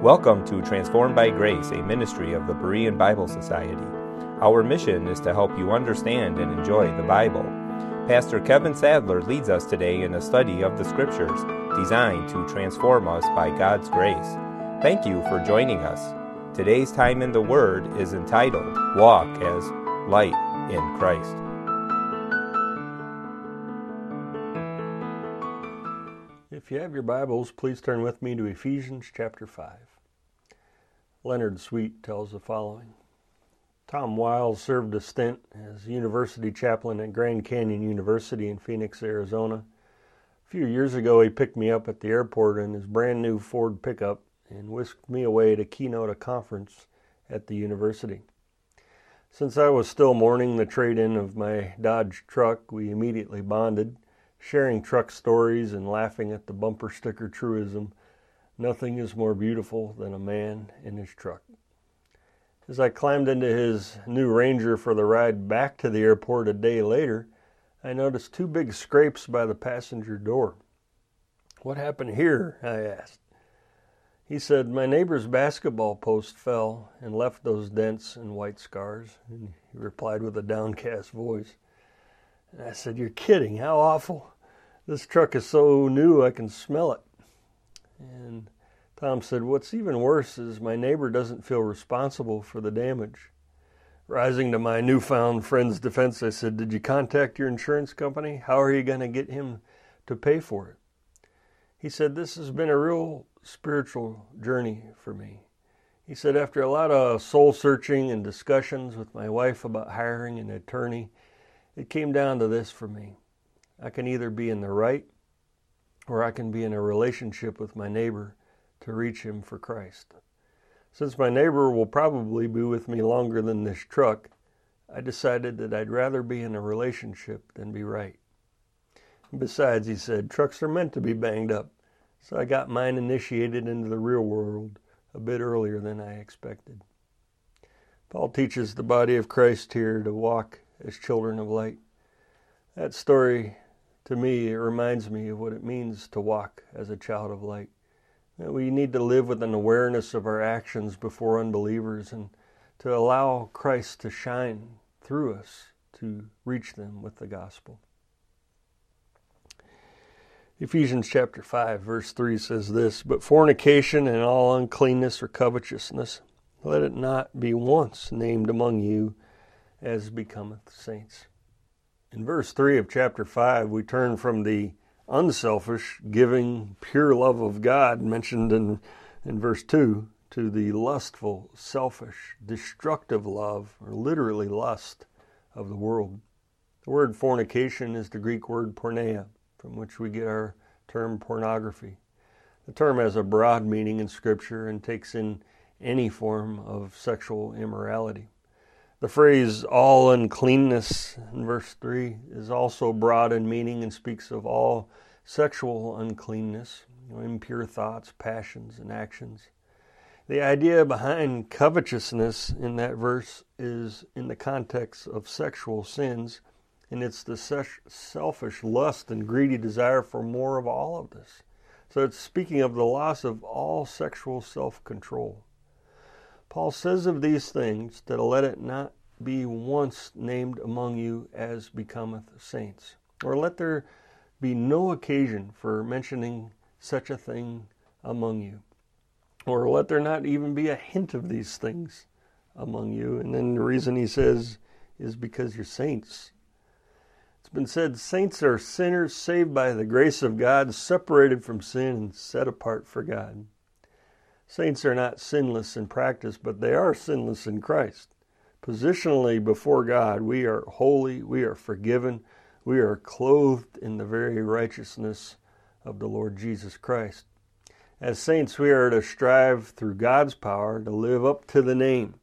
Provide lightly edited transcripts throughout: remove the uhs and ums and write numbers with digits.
Welcome to Transformed by Grace, a ministry of the Berean Bible Society. Our mission is to help you understand and enjoy the Bible. Pastor Kevin Sadler leads us today in a study of the Scriptures, designed to transform us by God's grace. Thank you for joining us. Today's time in the Word is entitled, Walk as Light in Christ. If you have your Bibles, please turn with me to Ephesians chapter 5. Leonard Sweet tells the following. Tom Wiles served a stint as university chaplain at Grand Canyon University in Phoenix, Arizona. A few years ago, he picked me up at the airport in his brand new Ford pickup and whisked me away to keynote a conference at the university. Since I was still mourning the trade-in of my Dodge truck, we immediately bonded, sharing truck stories and laughing at the bumper sticker truism, "Nothing is more beautiful than a man in his truck." As I climbed into his new Ranger for the ride back to the airport a day later, I noticed two big scrapes by the passenger door. "What happened here?" I asked. He said, "My neighbor's basketball post fell and left those dents and white scars." And he replied with a downcast voice. And I said, "You're kidding. How awful. This truck is so new I can smell it." And Tom said, "What's even worse is my neighbor doesn't feel responsible for the damage." Rising to my newfound friend's defense, I said, "Did you contact your insurance company? How are you going to get him to pay for it?" He said, "This has been a real spiritual journey for me." He said, "After a lot of soul searching and discussions with my wife about hiring an attorney, it came down to this for me. I can either be in the right or I can be in a relationship with my neighbor to reach him for Christ. Since my neighbor will probably be with me longer than this truck, I decided that I'd rather be in a relationship than be right. Besides," he said, "trucks are meant to be banged up, so I got mine initiated into the real world a bit earlier than I expected." Paul teaches the body of Christ here to walk as children of light. That story, to me, it reminds me of what it means to walk as a child of light. That we need to live with an awareness of our actions before unbelievers and to allow Christ to shine through us to reach them with the gospel. Ephesians chapter 5, verse 3 says this, "But fornication and all uncleanness or covetousness, let it not be once named among you as becometh saints." In verse 3 of chapter 5, we turn from the unselfish, giving, pure love of God mentioned in verse 2 to the lustful, selfish, destructive love, or literally lust, of the world. The word fornication is the Greek word porneia, from which we get our term pornography. The term has a broad meaning in Scripture and takes in any form of sexual immorality. The phrase all uncleanness in verse 3 is also broad in meaning and speaks of all sexual uncleanness, impure thoughts, passions, and actions. The idea behind covetousness in that verse is in the context of sexual sins, and it's the selfish lust and greedy desire for more of all of this. So it's speaking of the loss of all sexual self-control. Paul says of these things that let it not be once named among you as becometh saints, or let there be no occasion for mentioning such a thing among you, or let there not even be a hint of these things among you. And then the reason he says is because you're saints. It's been said saints are sinners saved by the grace of God, separated from sin and set apart for God. Saints are not sinless in practice, but they are sinless in Christ. Positionally before God, we are holy, we are forgiven, we are clothed in the very righteousness of the Lord Jesus Christ. As saints, we are to strive through God's power to live up to the name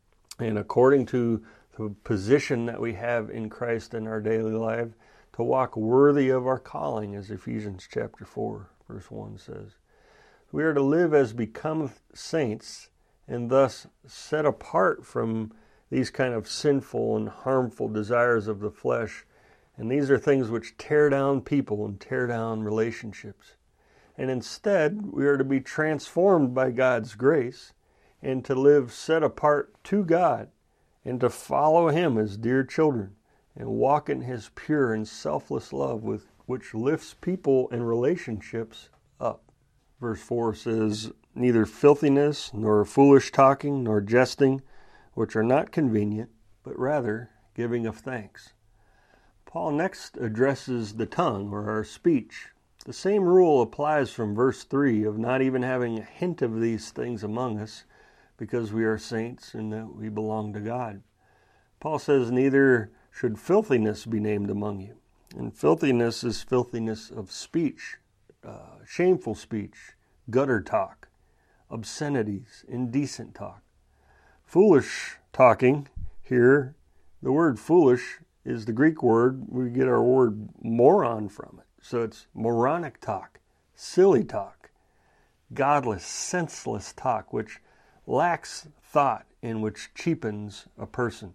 and according to the position that we have in Christ in our daily life, to walk worthy of our calling, as Ephesians chapter 4, verse 1 says. We are to live as becometh saints and thus set apart from these kind of sinful and harmful desires of the flesh. And these are things which tear down people and tear down relationships. and instead we are to be transformed by God's grace and to live set apart to God and to follow Him as dear children and walk in His pure and selfless love which lifts people and relationships up. Verse 4 says, "Neither filthiness, nor foolish talking, nor jesting, which are not convenient, but rather giving of thanks." Paul next addresses the tongue, or our speech. The same rule applies from verse 3 of not even having a hint of these things among us because we are saints and that we belong to God. Paul says, "Neither should filthiness be named among you." And filthiness is filthiness of speech, shameful speech, gutter talk, obscenities, indecent talk. Foolish talking, here, the word foolish is the Greek word, we get our word moron from it. So it's moronic talk, silly talk, godless, senseless talk, which lacks thought and which cheapens a person.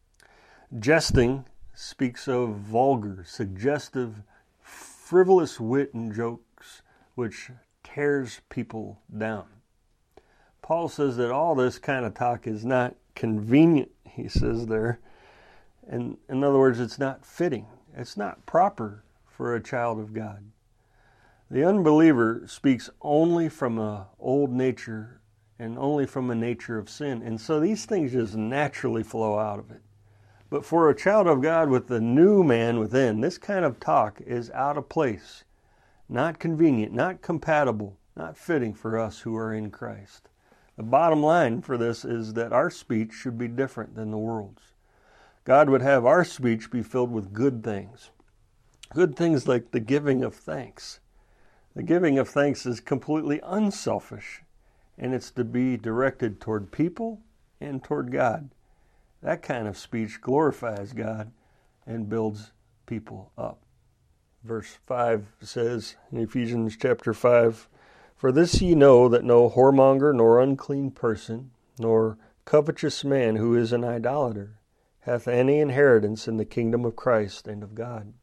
Jesting speaks of vulgar, suggestive, frivolous wit and jokes, which tears people down. Paul says that all this kind of talk is not convenient, he says there. And in other words, it's not fitting. It's not proper for a child of God. The unbeliever speaks only from an old nature and only from a nature of sin. And so these things just naturally flow out of it. But for a child of God with the new man within, this kind of talk is out of place, not convenient, not compatible, not fitting for us who are in Christ. The bottom line for this is that our speech should be different than the world's. God would have our speech be filled with good things like the giving of thanks. The giving of thanks is completely unselfish, and it's to be directed toward people and toward God. That kind of speech glorifies God and builds people up. Verse 5 says in Ephesians chapter 5, "For this ye know, that no whoremonger, nor unclean person, nor covetous man who is an idolater, hath any inheritance in the kingdom of Christ and of God."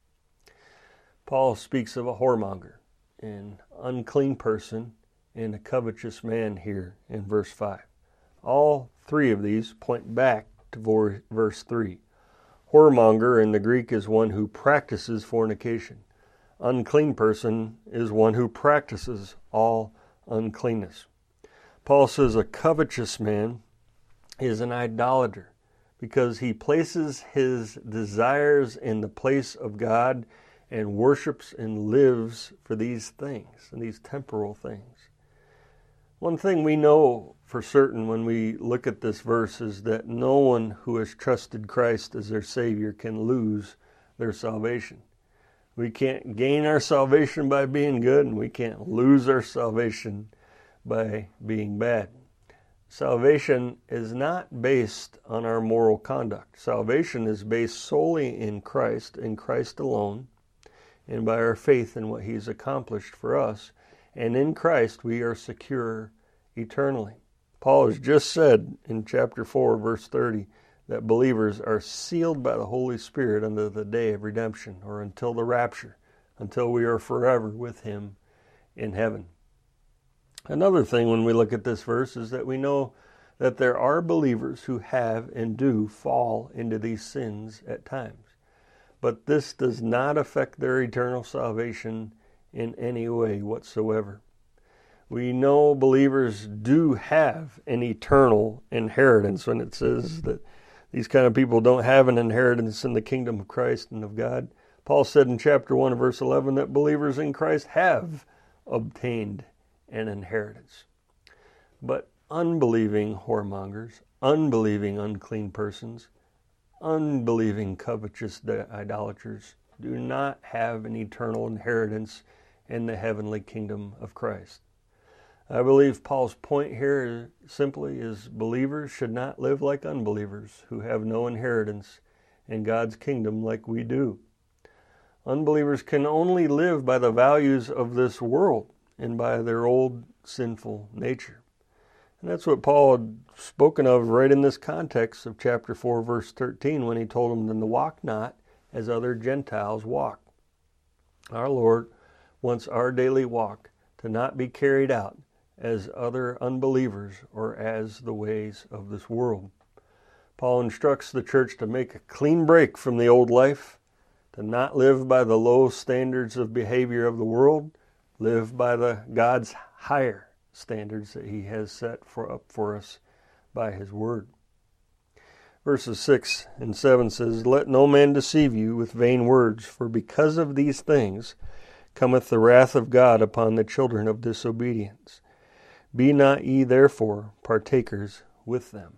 Paul speaks of a whoremonger, an unclean person, and a covetous man here in verse 5. All three of these point back to verse 3. Whoremonger in the Greek is one who practices fornication. Unclean person is one who practices all uncleanness. Paul says a covetous man is an idolater because he places his desires in the place of God and worships and lives for these things and these temporal things. One thing we know for certain when we look at this verse is that no one who has trusted Christ as their Savior can lose their salvation. We can't gain our salvation by being good, and we can't lose our salvation by being bad. Salvation is not based on our moral conduct. Salvation is based solely in Christ alone, and by our faith in what He's accomplished for us. And in Christ we are secure eternally. Paul has just said in chapter 4, verse 30, that believers are sealed by the Holy Spirit unto the day of redemption, or until the rapture, until we are forever with Him in heaven. Another thing when we look at this verse is that we know that there are believers who have and do fall into these sins at times. But this does not affect their eternal salvation in any way whatsoever. We know believers do have an eternal inheritance when it says that these kind of people don't have an inheritance in the kingdom of Christ and of God. Paul said in chapter 1 verse 11 that believers in Christ have obtained an inheritance. But unbelieving whoremongers, unbelieving unclean persons, unbelieving covetous idolaters do not have an eternal inheritance in the heavenly kingdom of Christ. I believe Paul's point here simply is believers should not live like unbelievers who have no inheritance in God's kingdom like we do. Unbelievers can only live by the values of this world and by their old sinful nature. And that's what Paul had spoken of right in this context of chapter 4, verse 13, when he told them, "Then walk not as other Gentiles walk." Our Lord wants our daily walk to not be carried out as other unbelievers or as the ways of this world. Paul instructs the church to make a clean break from the old life, to not live by the low standards of behavior of the world, live by God's higher standards that he has set up for us by his word. Verses 6 and 7 says, "Let no man deceive you with vain words, for because of these things cometh the wrath of God upon the children of disobedience. Be not ye therefore partakers with them."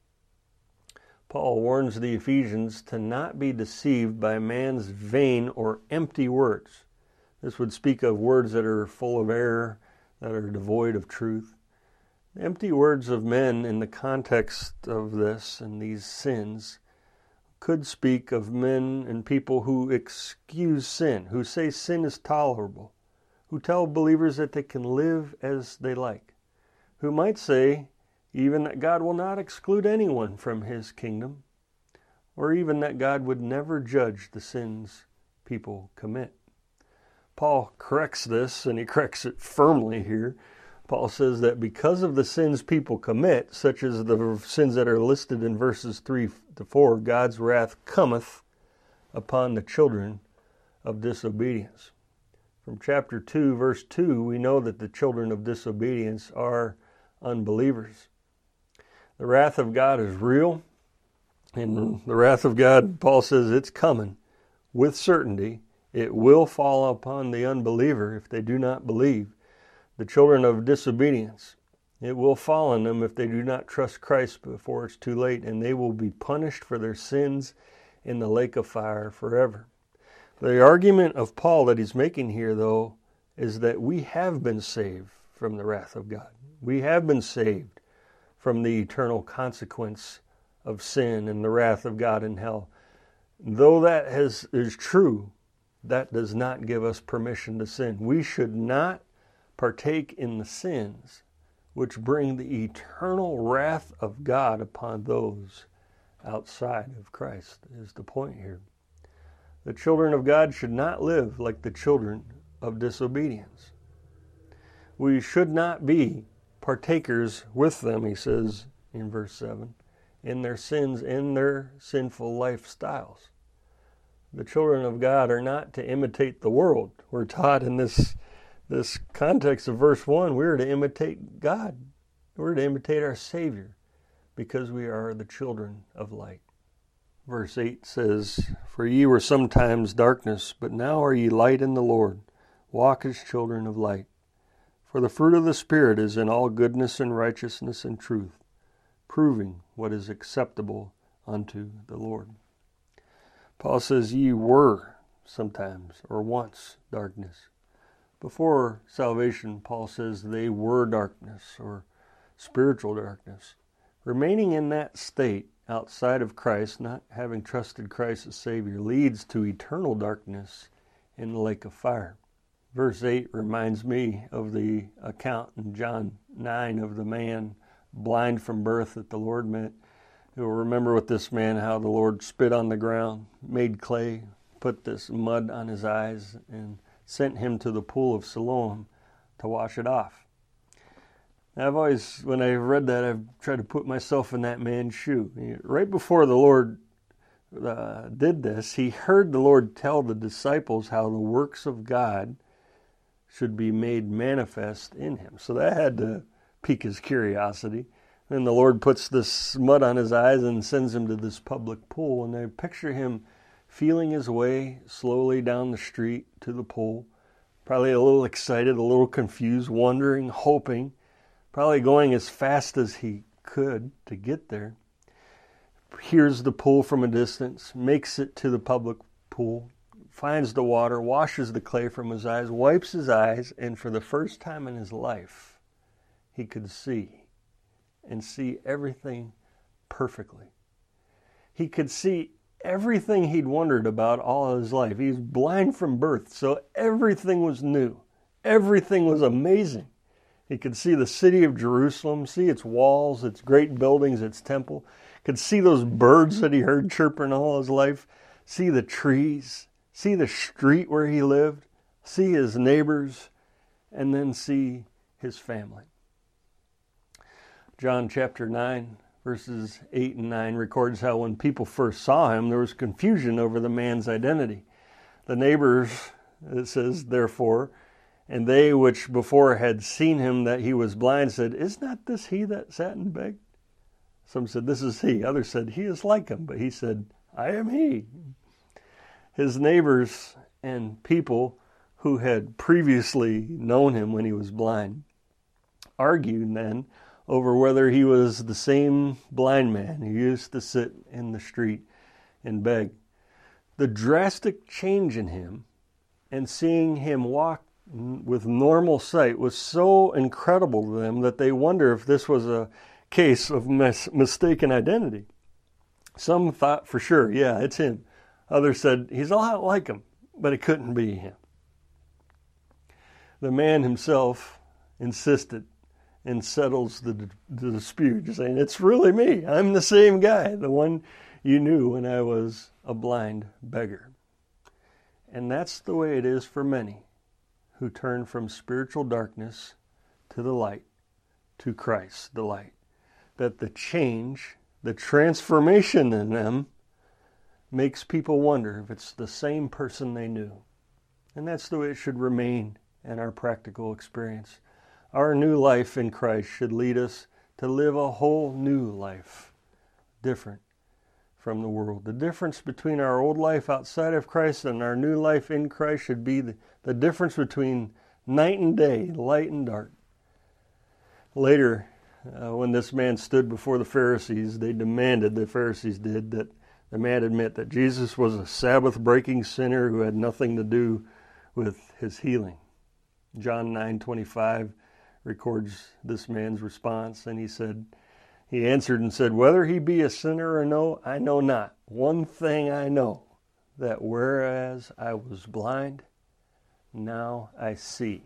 Paul warns the Ephesians to not be deceived by man's vain or empty words. This would speak of words that are full of error, that are devoid of truth. The empty words of men in the context of this and these sins could speak of men and people who excuse sin, who say sin is tolerable, who tell believers that they can live as they like, who might say even that God will not exclude anyone from his kingdom, or even that God would never judge the sins people commit. Paul corrects this, and he corrects it firmly here. Paul says that because of the sins people commit, such as the sins that are listed in verses 3 to 4, God's wrath cometh upon the children of disobedience. From chapter 2, verse 2, we know that the children of disobedience are unbelievers. The wrath of God is real, and the wrath of God, Paul says, it's coming with certainty. It will fall upon the unbeliever if they do not believe. The children of disobedience, it will fall on them if they do not trust Christ before it's too late, and they will be punished for their sins in the lake of fire forever. The argument of Paul that he's making here, though, is that we have been saved from the wrath of God. We have been saved from the eternal consequence of sin and the wrath of God in hell. Though that is true, that does not give us permission to sin. We should not partake in the sins which bring the eternal wrath of God upon those outside of Christ, is the point here. The children of God should not live like the children of disobedience. We should not be partakers with them, he says in verse 7, in their sins, in their sinful lifestyles. The children of God are not to imitate the world. We're taught in this context of verse 1, we're to imitate God. We're to imitate our Savior because we are the children of light. Verse 8 says, "For ye were sometimes darkness, but now are ye light in the Lord. Walk as children of light. For the fruit of the Spirit is in all goodness and righteousness and truth, proving what is acceptable unto the Lord." Paul says, ye were sometimes or once darkness. Before salvation, Paul says they were darkness or spiritual darkness. Remaining in that state outside of Christ, not having trusted Christ as Savior, leads to eternal darkness in the lake of fire. Verse 8 reminds me of the account in John 9 of the man blind from birth that the Lord met. You'll remember with this man how the Lord spit on the ground, made clay, put this mud on his eyes, and sent him to the pool of Siloam to wash it off. Now, I've always, when I read that, I've tried to put myself in that man's shoe. Right before the Lord did this, he heard the Lord tell the disciples how the works of God should be made manifest in him. So that had to pique his curiosity. Then the Lord puts this mud on his eyes and sends him to this public pool. And I picture him feeling his way slowly down the street to the pool, probably a little excited, a little confused, wondering, hoping, probably going as fast as he could to get there. Hears the pool from a distance, makes it to the public pool, finds the water, washes the clay from his eyes, wipes his eyes, and for the first time in his life, he could see and see everything perfectly. He could see everything he'd wondered about all his life. He was blind from birth, so everything was new. Everything was amazing. He could see the city of Jerusalem, see its walls, its great buildings, its temple. Could see those birds that he heard chirping all his life, see the trees, see the street where he lived, see his neighbors, and then see his family. John chapter 9, verses 8 and 9 records how when people first saw him, there was confusion over the man's identity. The neighbors, it says, therefore, and they which before had seen him that he was blind said, is not this he that sat and begged? Some said, this is he. Others said, he is like him. But he said, I am he. His neighbors and people who had previously known him when he was blind argued then over whether he was the same blind man who used to sit in the street and beg. The drastic change in him and seeing him walk with normal sight was so incredible to them that they wonder if this was a case of mistaken identity. Some thought for sure, yeah, it's him. Others said, he's a lot like him, but it couldn't be him. The man himself insisted and settles the dispute, saying, it's really me. I'm the same guy, the one you knew when I was a blind beggar. And that's the way it is for many who turn from spiritual darkness to the light, to Christ, the light. That the change, the transformation in them makes people wonder if it's the same person they knew. And that's the way it should remain in our practical experience. Our new life in Christ should lead us to live a whole new life, different from the world. The difference between our old life outside of Christ and our new life in Christ should be the difference between night and day, light and dark. Later, when this man stood before the Pharisees, the Pharisees did, that the man admit that Jesus was a Sabbath-breaking sinner who had nothing to do with his healing. John 9:25 records this man's response, and he answered and said, whether he be a sinner or no, I know not. One thing I know, that whereas I was blind, now I see.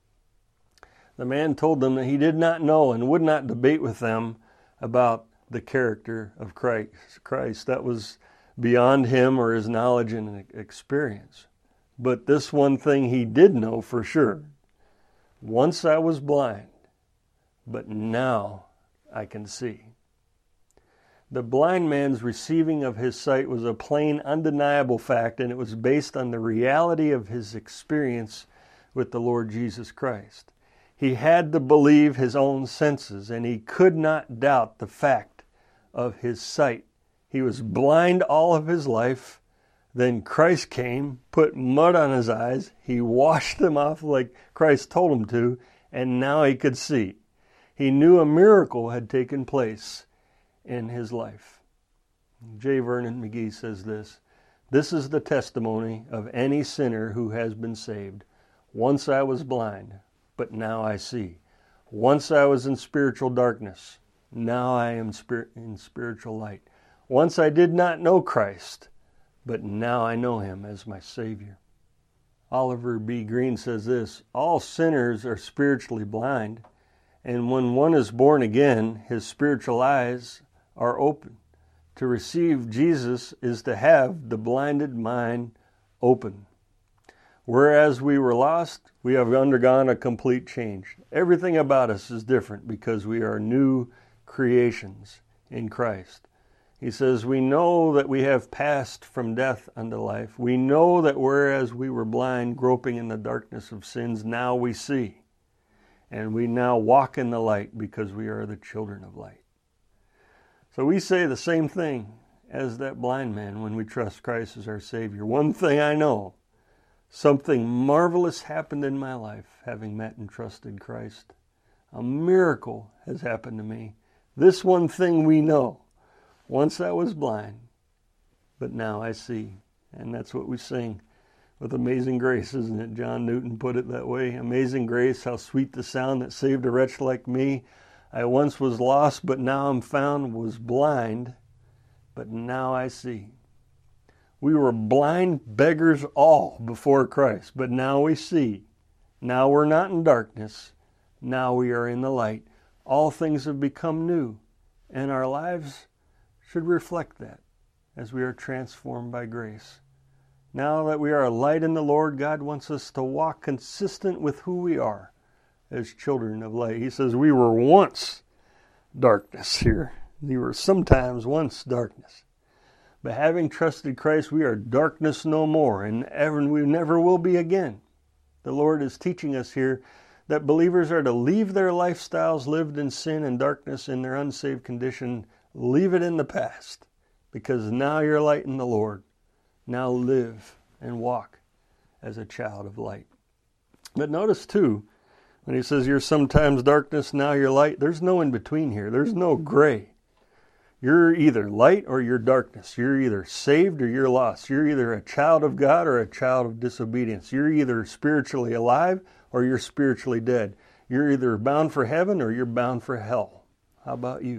The man told them that he did not know and would not debate with them about the character of Christ. That was beyond him or his knowledge and experience. But this one thing he did know for sure. Once I was blind, but now I can see. The blind man's receiving of his sight was a plain, undeniable fact, and it was based on the reality of his experience with the Lord Jesus Christ. He had to believe his own senses, and he could not doubt the fact of his sight. He was blind all of his life. Then Christ came, put mud on his eyes. He washed them off like Christ told him to, and now he could see. He knew a miracle had taken place in his life. J. Vernon McGee says this, this is the testimony of any sinner who has been saved. Once I was blind, but now I see. Once I was in spiritual darkness, now I am in spiritual light. Once I did not know Christ, but now I know him as my Savior. Oliver B. Green says this, all sinners are spiritually blind, and when one is born again, his spiritual eyes are open. To receive Jesus is to have the blinded mind open. Whereas we were lost, we have undergone a complete change. Everything about us is different because we are new creations in Christ. He says, we know that we have passed from death unto life. We know that whereas we were blind, groping in the darkness of sins, now we see. And we now walk in the light because we are the children of light. So we say the same thing as that blind man when we trust Christ as our Savior. One thing I know, something marvelous happened in my life having met and trusted Christ. A miracle has happened to me. This one thing we know. Once I was blind, but now I see. And that's what we sing with Amazing Grace, isn't it? John Newton put it that way. Amazing grace, how sweet the sound that saved a wretch like me. I once was lost, but now I'm found, was blind, but now I see. We were blind beggars all before Christ, but now we see. Now we're not in darkness. Now we are in the light. All things have become new, and our lives should reflect that as we are transformed by grace. Now that we are a light in the Lord, God wants us to walk consistent with who we are, as children of light. He says we were once darkness here. We were sometimes once darkness. But having trusted Christ, we are darkness no more, and we never will be again. The Lord is teaching us here that believers are to leave their lifestyles lived in sin and darkness in their unsaved condition, leave it in the past, because now you're light in the Lord. Now live and walk as a child of light. But notice too, when he says you're sometimes darkness, now you're light, there's no in between here. There's no gray. You're either light or you're darkness. You're either saved or you're lost. You're either a child of God or a child of disobedience. You're either spiritually alive or you're spiritually dead. You're either bound for heaven or you're bound for hell. How about you?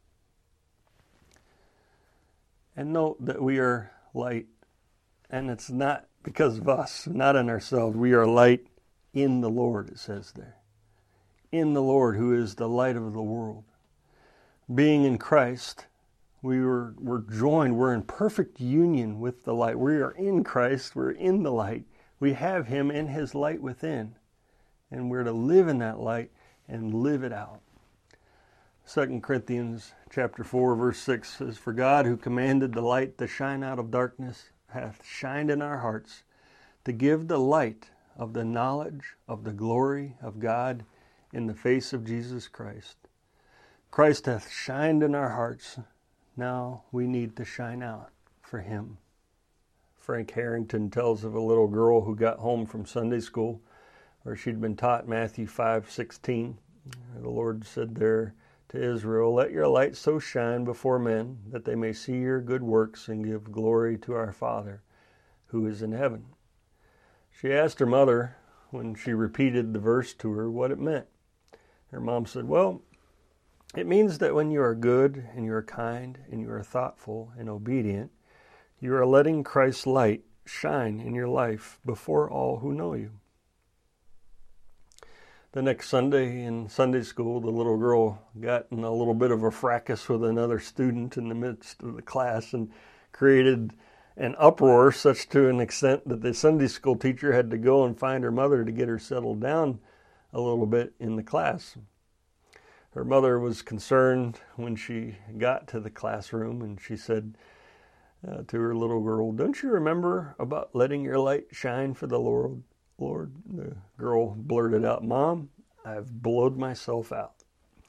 And note that we are light, and it's not because of us, not in ourselves. We are light in the Lord, it says there. In the Lord, who is the light of the world. Being in Christ, we're joined, we're in perfect union with the light. We are in Christ, we're in the light. We have Him in His light within. And we're to live in that light and live it out. 2 Corinthians chapter 4, verse 6 says, "For God, who commanded the light to shine out of darkness, hath shined in our hearts, to give the light of the knowledge of the glory of God in the face of Jesus Christ." Christ hath shined in our hearts. Now we need to shine out for Him. Frank Harrington tells of a little girl who got home from Sunday school where she'd been taught Matthew 5:16. The Lord said there to Israel, "Let your light so shine before men that they may see your good works and give glory to our Father who is in heaven." She asked her mother, when she repeated the verse to her, what it meant. Her mom said, "Well, it means that when you are good and you are kind and you are thoughtful and obedient, you are letting Christ's light shine in your life before all who know you." The next Sunday in Sunday school, the little girl got in a little bit of a fracas with another student in the midst of the class and created an uproar such to an extent that the Sunday school teacher had to go and find her mother to get her settled down a little bit in the class. Her mother was concerned when she got to the classroom, and she said to her little girl, "Don't you remember about letting your light shine for the Lord?" The girl blurted out, "Mom, I've blowed myself out."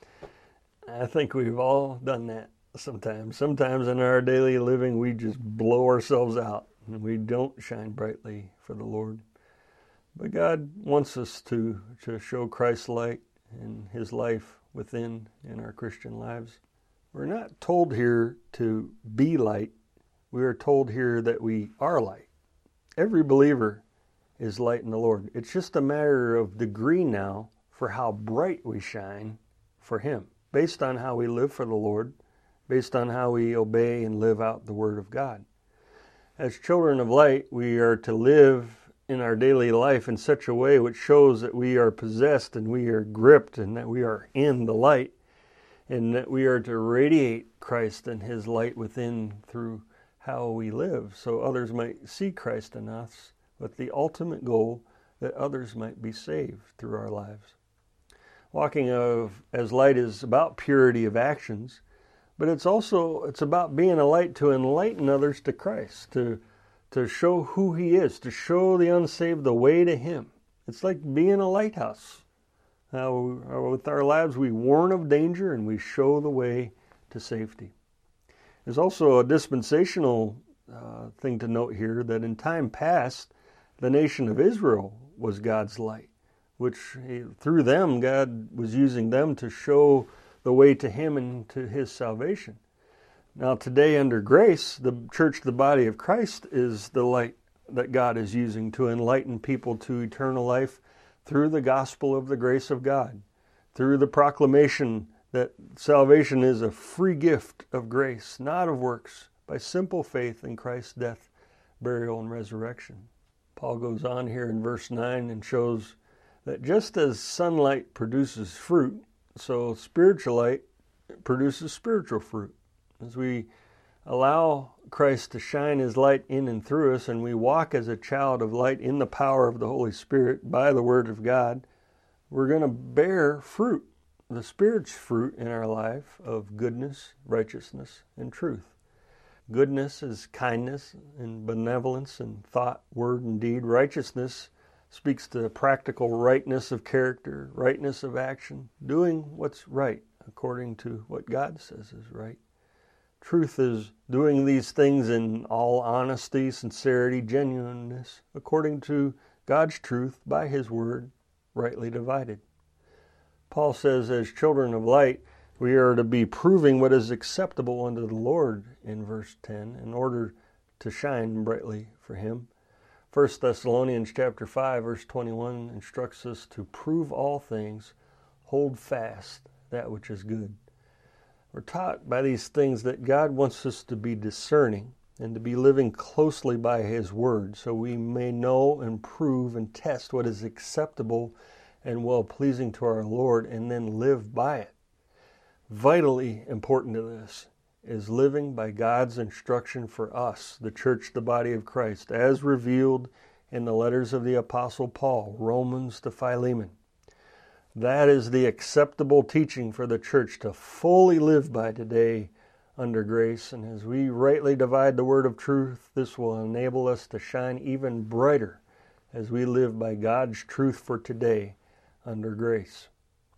I think we've all done that sometimes. Sometimes in our daily living, we just blow ourselves out, and we don't shine brightly for the Lord. But God wants us to show Christ's light and His life within in our Christian lives. We're not told here to be light. We are told here that we are light. Every believer is light in the Lord. It's just a matter of degree now for how bright we shine for Him, based on how we live for the Lord, based on how we obey and live out the Word of God. As children of light, we are to live in our daily life in such a way which shows that we are possessed and we are gripped and that we are in the light, and that we are to radiate Christ and His light within through how we live, so others might see Christ in us, with the ultimate goal that others might be saved through our lives. Walking as light is about purity of actions, but it's about being a light to enlighten others to Christ, to show who He is, to show the unsaved the way to Him. It's like being a lighthouse. With our lives, we warn of danger and we show the way to safety. There's also a dispensational thing to note here, that in time past, the nation of Israel was God's light, which through them, God was using them to show the way to Him and to His salvation. Now today, under grace, the church, the body of Christ, is the light that God is using to enlighten people to eternal life through the gospel of the grace of God, through the proclamation that salvation is a free gift of grace, not of works, by simple faith in Christ's death, burial, and resurrection. Paul goes on here in verse 9 and shows that just as sunlight produces fruit, so spiritual light produces spiritual fruit. As we allow Christ to shine His light in and through us, and we walk as a child of light in the power of the Holy Spirit by the Word of God, we're going to bear fruit, the Spirit's fruit in our life of goodness, righteousness, and truth. Goodness is kindness and benevolence in thought, word, and deed. Righteousness speaks to practical rightness of character, rightness of action, doing what's right according to what God says is right. Truth is doing these things in all honesty, sincerity, genuineness, according to God's truth by His Word, rightly divided. Paul says, as children of light, we are to be proving what is acceptable unto the Lord in verse 10 in order to shine brightly for Him. 1 Thessalonians chapter 5, verse 21 instructs us to prove all things, hold fast that which is good. We're taught by these things that God wants us to be discerning and to be living closely by His Word so we may know and prove and test what is acceptable and well-pleasing to our Lord and then live by it. Vitally important to this is living by God's instruction for us, the church, the body of Christ, as revealed in the letters of the Apostle Paul, Romans to Philemon. That is the acceptable teaching for the church to fully live by today under grace. And as we rightly divide the word of truth, this will enable us to shine even brighter as we live by God's truth for today under grace.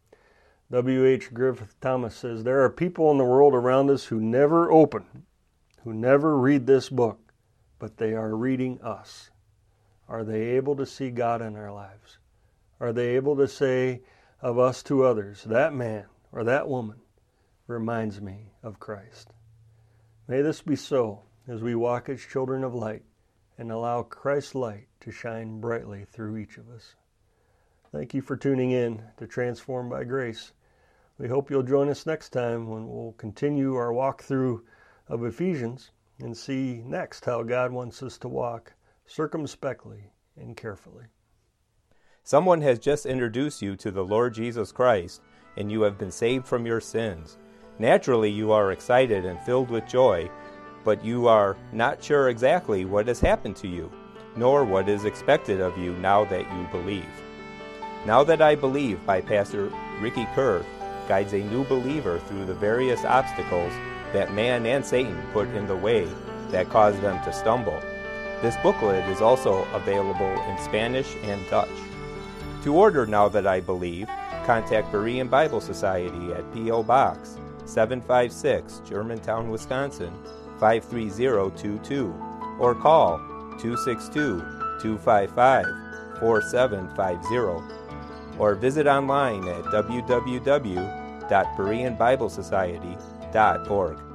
W.H. Griffith Thomas says, there are people in the world around us who never open, who never read this book, but they are reading us. Are they able to see God in our lives? Are they able to say of us to others, that man or that woman reminds me of Christ? May this be so as we walk as children of light and allow Christ's light to shine brightly through each of us. Thank you for tuning in to Transformed by Grace. We hope you'll join us next time when we'll continue our walkthrough of Ephesians and see next how God wants us to walk circumspectly and carefully. Someone has just introduced you to the Lord Jesus Christ, and you have been saved from your sins. Naturally, you are excited and filled with joy, but you are not sure exactly what has happened to you, nor what is expected of you now that you believe. Now That I Believe by Pastor Ricky Kerr guides a new believer through the various obstacles that man and Satan put in the way that cause them to stumble. This booklet is also available in Spanish and Dutch. To order Now That I Believe, contact Berean Bible Society at P.O. Box 756, Germantown, Wisconsin 53022, or call 262-255-4750, or visit online at www.bereanbiblesociety.org.